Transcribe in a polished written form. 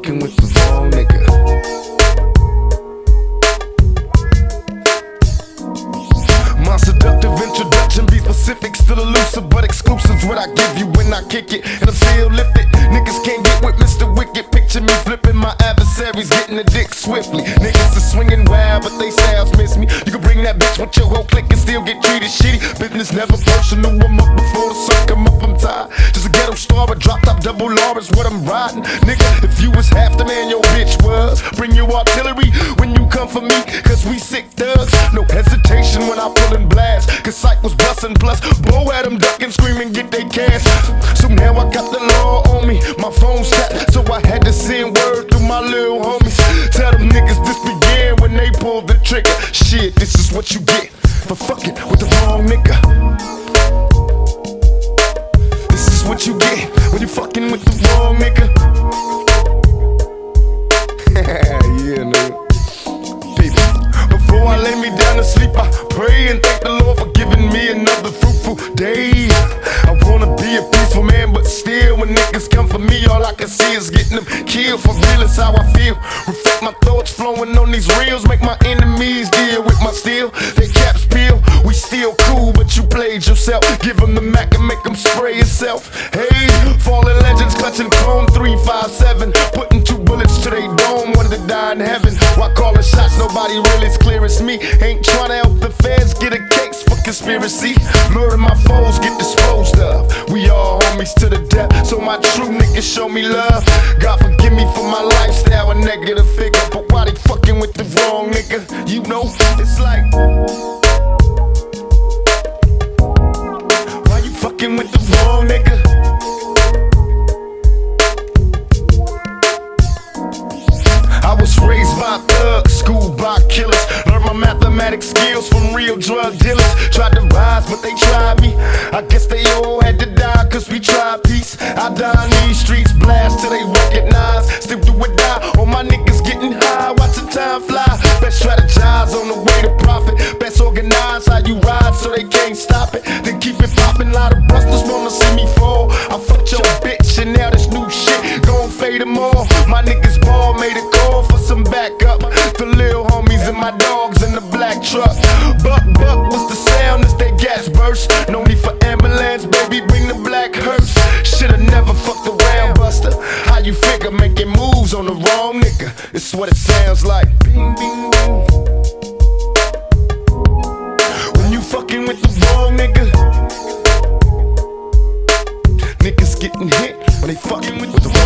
fucking with the wrong nigga. My seductive introduction, be specific, still elusive, but exclusive's what I give you when I kick it, and I'm still lifted. Niggas can't get with Mr. Wicked. Picture me flipping my adversaries, getting the dick swiftly. Niggas are swinging wild, but they styles miss me. You can bring that bitch with your whole clique and still get treated shitty. Business never personal, I'm up before the sun come up, I'm tired. Just a ghetto star, but drop top double R is what I'm riding. Nigga, if you was half the man your bitch was, bring your artillery when you come for me, cause we sick thugs. No hesitation when I pull and blast, cause Syke was bustin', plus Bo had them ducking, screaming, get they cash. So now I got the law on me, my phone's tapped, so I had to send word through my little homies. Tell them niggas this began when they pulled the trigger. Shit, this is what you get for fucking with the wrong nigga. This is what you get when you fucking with the wrong nigga. Yeah, nigga. People, before I lay me down to sleep, I pray and thank the Lord for giving me another fruitful day. I wanna be a peaceful man, but still when niggas come for me, all I can see is getting them killed. For real is how I feel. Reflect my thoughts flowing on these reels, make my enemies deal with my steel. Their caps peel, we still cool, but you played yourself. Give them the Mac and make them spray yourself. Hey, fallen legends clutching chrome 357, putting 2 bullets to they dome, one to die in heaven. Why calling shots? Nobody really as clear as me. Ain't trying to help the feds get a case for conspiracy. Murder my foes, get disposed of. We all homies to the death, so my true niggas show me love. God forgive me for my lifestyle, a negative figure, but why they fucking with the wrong nigga? You know, it's like, why you fucking with the wrong nigga? I was raised by thugs, schooled by killers. Learned my mathematics skills from real drug dealers. Tried to rise, but they tried me. I guess they all had to die, cause we tried peace. I die in these streets, blast till they recognize. Still do or die, all my niggas getting high, watching time fly. Best strategize on the way to profit. Best organize how you ride so they can't stop it. Then keep it poppin', lot of busters wanna see me fall. I fucked your bitch and now this new shit gon' fade them all. My niggas ball, made a call for some backup. The lil homies and my dogs in the black truck. Buck, what's the sound as they gas burst? No need for ambulance, baby, bring the black hearse. Shoulda never fucked around, buster. How you figure making moves on the wrong nigga? It's what it sounds like. Bing, bing, bing. When you fucking with the wrong nigga, niggas getting hit when they fucking with the wrong nigga.